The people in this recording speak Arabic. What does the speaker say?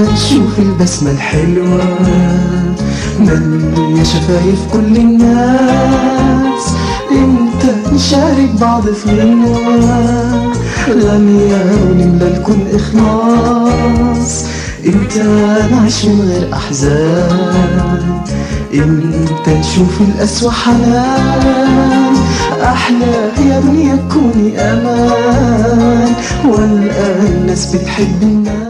نشوف البسمة الحلوة مالية شفايف كل الناس، امتى نشارك بعض في غنوة غنية ونملى الكون إخلاص، امتى نعيش من غير أحزان، امتى نشوف القسوة حنان، أحلى يا دنيا تكوني أمان، والقى الناس بتحب الناس.